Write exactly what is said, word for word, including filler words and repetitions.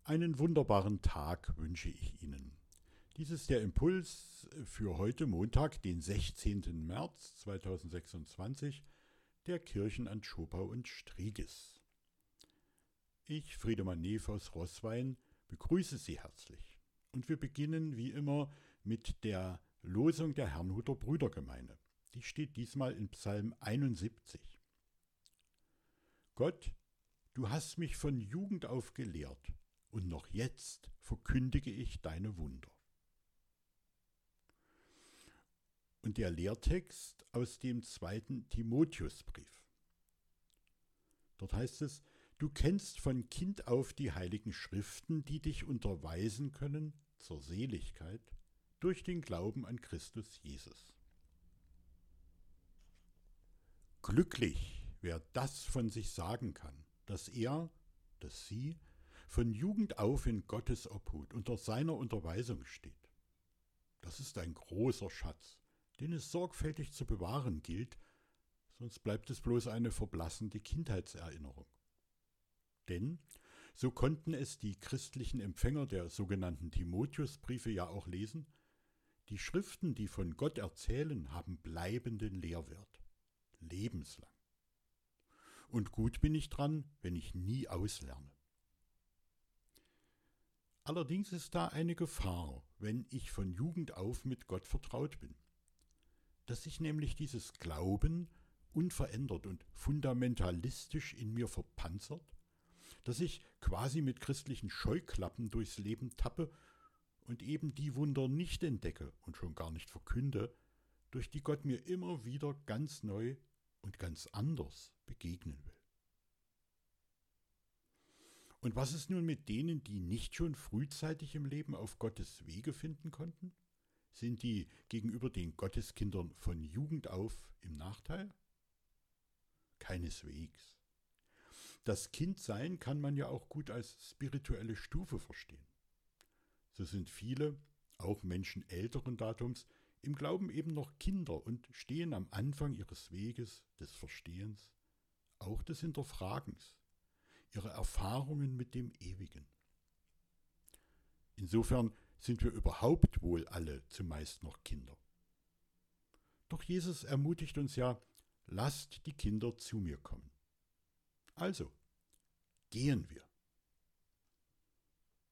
Einen wunderbaren Tag wünsche ich Ihnen. Dies ist der Impuls für heute Montag, den sechzehnten März zweitausendsechsundzwanzig, der Kirchen an Schopau und Striegis. Ich, Friedemann Neef aus Roßwein, begrüße Sie herzlich. Und wir beginnen wie immer mit der Losung der Herrnhuter Brüdergemeinde. Die steht diesmal in Psalm einundsiebzig. Gott, du hast mich von Jugend auf gelehrt, und noch jetzt verkündige ich deine Wunder. Und der Lehrtext aus dem zweiten Timotheusbrief. Dort heißt es, du kennst von Kind auf die heiligen Schriften, die dich unterweisen können zur Seligkeit durch den Glauben an Christus Jesus. Glücklich, wer das von sich sagen kann, dass er, dass sie, von Jugend auf in Gottes Obhut unter seiner Unterweisung steht. Das ist ein großer Schatz, den es sorgfältig zu bewahren gilt, sonst bleibt es bloß eine verblassende Kindheitserinnerung. Denn, so konnten es die christlichen Empfänger der sogenannten Timotheusbriefe ja auch lesen, die Schriften, die von Gott erzählen, haben bleibenden Lehrwert, lebenslang. Und gut bin ich dran, wenn ich nie auslerne. Allerdings ist da eine Gefahr, wenn ich von Jugend auf mit Gott vertraut bin. Dass sich nämlich dieses Glauben unverändert und fundamentalistisch in mir verpanzert, dass ich quasi mit christlichen Scheuklappen durchs Leben tappe und eben die Wunder nicht entdecke und schon gar nicht verkünde, durch die Gott mir immer wieder ganz neu und ganz anders begegnen will. Und was ist nun mit denen, die nicht schon frühzeitig im Leben auf Gottes Wege finden konnten? Sind die gegenüber den Gotteskindern von Jugend auf im Nachteil? Keineswegs. Das Kindsein kann man ja auch gut als spirituelle Stufe verstehen. So sind viele, auch Menschen älteren Datums, im Glauben eben noch Kinder und stehen am Anfang ihres Weges des Verstehens, auch des Hinterfragens, ihre Erfahrungen mit dem Ewigen. Insofern sind wir überhaupt wohl alle zumeist noch Kinder. Doch Jesus ermutigt uns ja, lasst die Kinder zu mir kommen. Also, gehen wir.